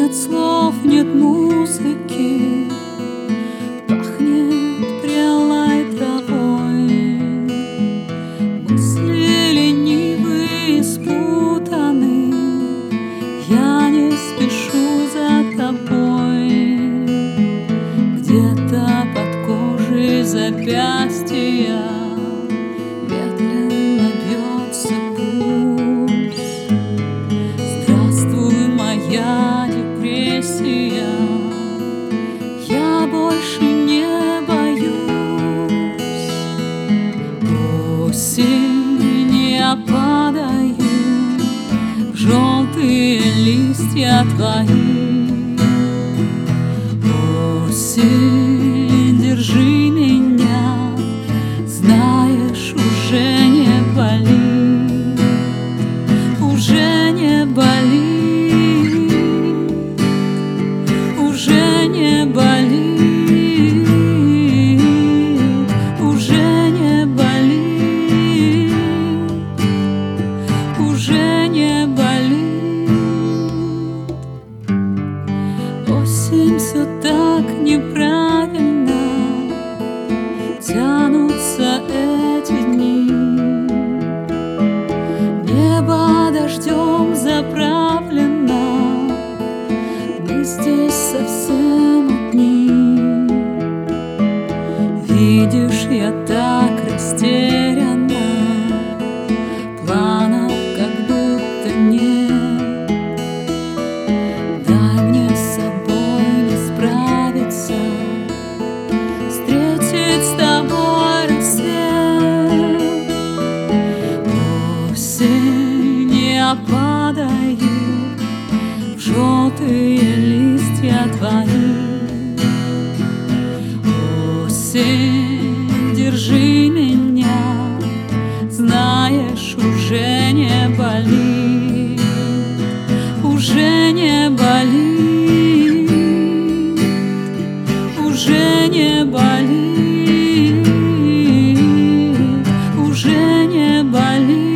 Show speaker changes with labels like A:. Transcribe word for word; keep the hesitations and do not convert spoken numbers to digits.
A: Нет слов, нет музыки, пахнет прелой травой. Мысли ленивые, спутаны, я не спешу за тобой. Где-то под кожей запястья медленно бьется пульс. Здравствуй, моя депрессия, я больше не боюсь. Осень, я падаю в желтые листья твои. Осень, держи меня, знаешь, уже не болит, уже не болит, уже не болит, уже не болит, уже не болит. Осень, все так неправильно тянутся эти дни. Небо дождем заправлено, мы здесь совсем одни. Видишь, я так растеряна, планов как будто нет. Дай мне с собой не справиться, встретить с тобой рассвет. Осень, я падаю в желтые листья твои. Осень, держи меня, знаешь, уже не болит, уже не болит, уже не болит, уже не болит.